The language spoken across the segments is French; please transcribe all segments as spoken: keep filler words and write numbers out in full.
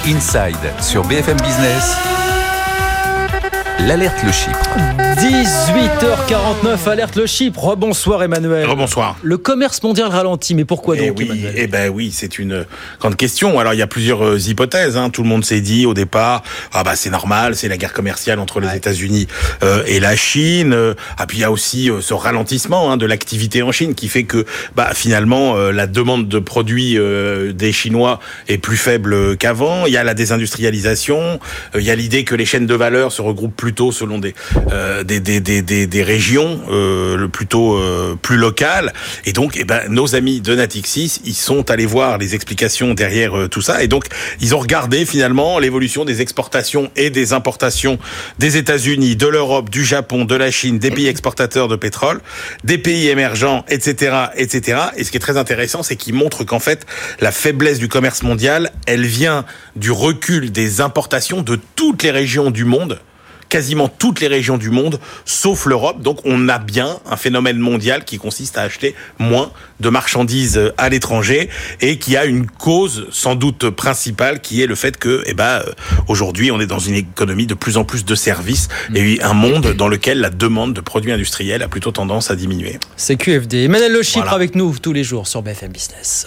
Inside sur B F M Business. L'alerte Le Chypre. dix-huit heures quarante-neuf, alerte Le Chypre. Rebonsoir Emmanuel. Rebonsoir. Le commerce mondial ralentit, mais pourquoi Eh donc oui, Emmanuel ? Eh ben oui, c'est une grande question. Alors il y a plusieurs euh, hypothèses. Hein. Tout le monde s'est dit au départ, ah bah c'est normal, c'est la guerre commerciale entre les ouais. États-Unis euh, et la Chine. Euh, ah puis il y a aussi euh, ce ralentissement hein, de l'activité en Chine qui fait que bah finalement euh, la demande de produits euh, des Chinois est plus faible qu'avant. Il y a la désindustrialisation. Euh, il y a l'idée que les chaînes de valeur se regroupent plutôt selon des euh, des, des des des des régions euh, le plutôt euh, plus locales. Et donc eh ben nos amis de Natixis, ils sont allés voir les explications derrière euh, tout ça et donc ils ont regardé finalement l'évolution des exportations et des importations des États-Unis, de l'Europe, du Japon, de la Chine, des pays exportateurs de pétrole, des pays émergents, et cetera, et cetera. Et ce qui est très intéressant, c'est qu'ils montrent qu'en fait la faiblesse du commerce mondial, elle vient du recul des importations de toutes les régions du monde. Quasiment toutes les régions du monde, sauf l'Europe. Donc on a bien un phénomène mondial qui consiste à acheter moins de marchandises à l'étranger et qui a une cause sans doute principale qui est le fait que, eh ben, aujourd'hui on est dans une économie de plus en plus de services et un monde dans lequel la demande de produits industriels a plutôt tendance à diminuer. C'est Q F D. Emmanuel Le Chypre voilà. Avec nous tous les jours sur B F M Business.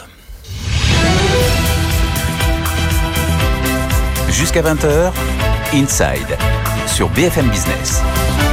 Jusqu'à vingt heures, Inside sur B F M Business.